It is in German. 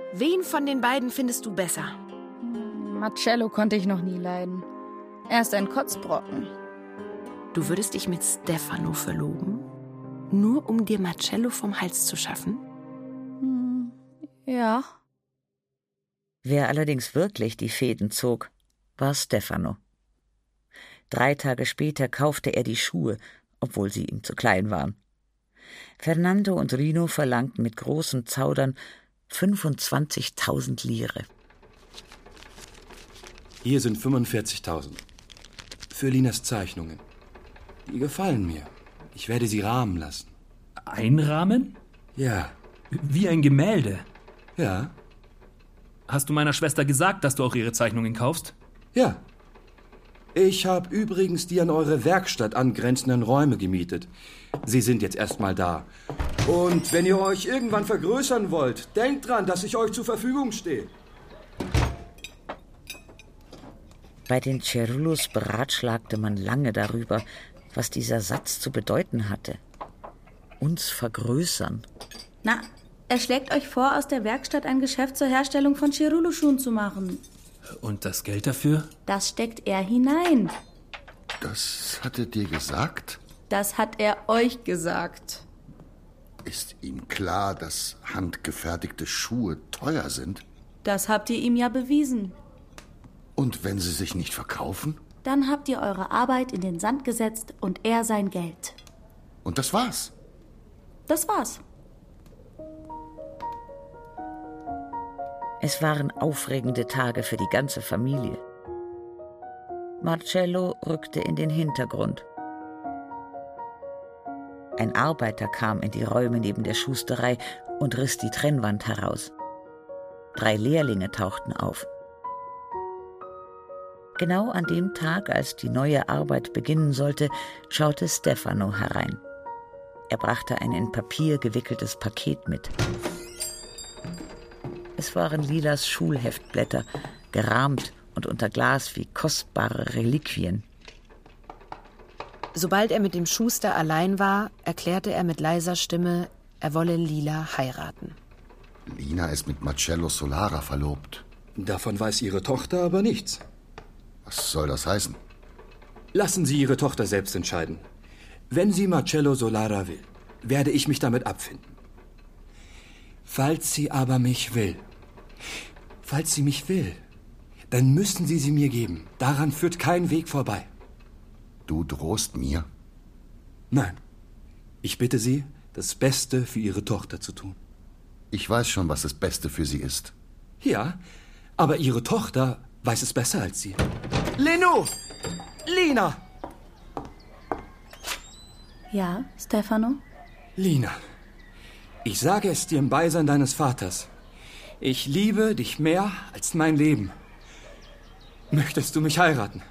Wen von den beiden findest du besser? Marcello konnte ich noch nie leiden. Er ist ein Kotzbrocken. Du würdest dich mit Stefano verloben? Nur um dir Marcello vom Hals zu schaffen? Ja. Wer allerdings wirklich die Fäden zog, war Stefano. 3 Tage später kaufte er die Schuhe, obwohl sie ihm zu klein waren. Fernando und Rino verlangten mit großem Zaudern 25.000 Lire. Hier sind 45.000. Für Linas Zeichnungen. Die gefallen mir. Ich werde sie rahmen lassen. Einrahmen? Ja. Wie ein Gemälde? Ja. Hast du meiner Schwester gesagt, dass du auch ihre Zeichnungen kaufst? Ja. Ich habe übrigens die an eure Werkstatt angrenzenden Räume gemietet. Sie sind jetzt erstmal da. Und wenn ihr euch irgendwann vergrößern wollt, denkt dran, dass ich euch zur Verfügung stehe. Bei den Cerullos beratschlagte man lange darüber, was dieser Satz zu bedeuten hatte. Uns vergrößern. Na, er schlägt euch vor, aus der Werkstatt ein Geschäft zur Herstellung von Cerullo-Schuhen zu machen. Und das Geld dafür? Das steckt er hinein. Das hat er dir gesagt? Das hat er euch gesagt. Ist ihm klar, dass handgefertigte Schuhe teuer sind? Das habt ihr ihm ja bewiesen. Und wenn sie sich nicht verkaufen? Dann habt ihr eure Arbeit in den Sand gesetzt und er sein Geld. Und das war's? Das war's. Es waren aufregende Tage für die ganze Familie. Marcello rückte in den Hintergrund. Ein Arbeiter kam in die Räume neben der Schusterei und riss die Trennwand heraus. 3 Lehrlinge tauchten auf. Genau an dem Tag, als die neue Arbeit beginnen sollte, schaute Stefano herein. Er brachte ein in Papier gewickeltes Paket mit. Es waren Lilas Schulheftblätter, gerahmt und unter Glas wie kostbare Reliquien. Sobald er mit dem Schuster allein war, erklärte er mit leiser Stimme, er wolle Lila heiraten. Lina ist mit Marcello Solara verlobt. Davon weiß ihre Tochter aber nichts. Was soll das heißen? Lassen Sie Ihre Tochter selbst entscheiden. Wenn sie Marcello Solara will, werde ich mich damit abfinden. Falls sie aber mich will, dann müssen Sie sie mir geben. Daran führt kein Weg vorbei. Du drohst mir? Nein. Ich bitte Sie, das Beste für Ihre Tochter zu tun. Ich weiß schon, was das Beste für sie ist. Ja, aber Ihre Tochter weiß es besser als Sie. Leno! Lina! Ja, Stefano? Lina, ich sage es dir im Beisein deines Vaters. Ich liebe dich mehr als mein Leben. Möchtest du mich heiraten?